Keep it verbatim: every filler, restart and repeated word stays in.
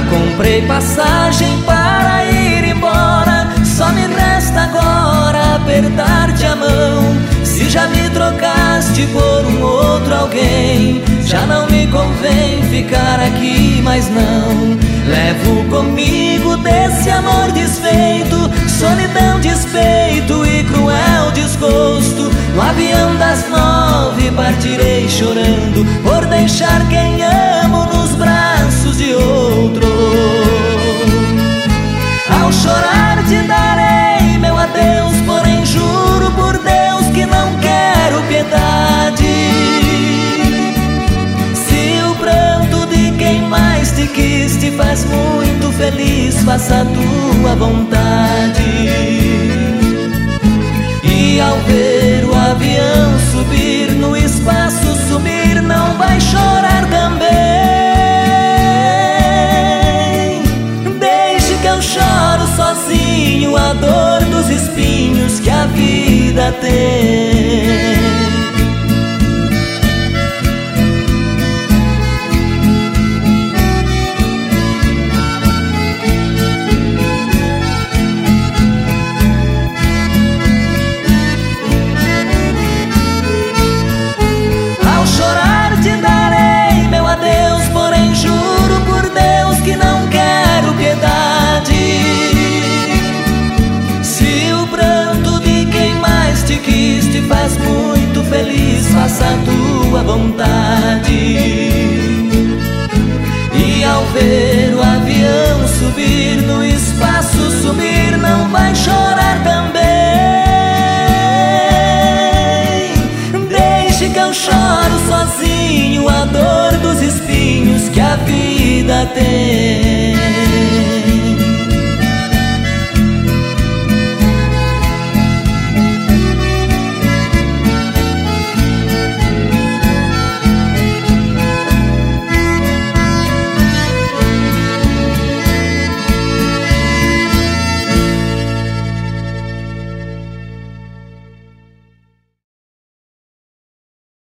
comprei passagem para ir embora, só me resta agora apertar-te a mão. Se já me trocaste por um outro alguém, já não me convém ficar aqui mais não. Levo comigo desse amor desfeito solidão, despeito e cruel desgosto. No avião das nove partirei chorando por deixar quem amo nos braços de outro. Ao chorar te darei meu adeus, porém juro por Deus que não quero piedade. Se o pranto de quem mais te quis te faz muito feliz, faça a tua vontade. E ao ver o avião subir, no espaço sumir, não vai chorar também. Deixe que eu choro sozinho a dor dos espinhos que a vida tem. Faz muito feliz, faça a tua vontade. E ao ver o avião subir, no espaço sumir, não vai chorar também. Deixe que eu choro sozinho a dor dos espinhos que a vida tem.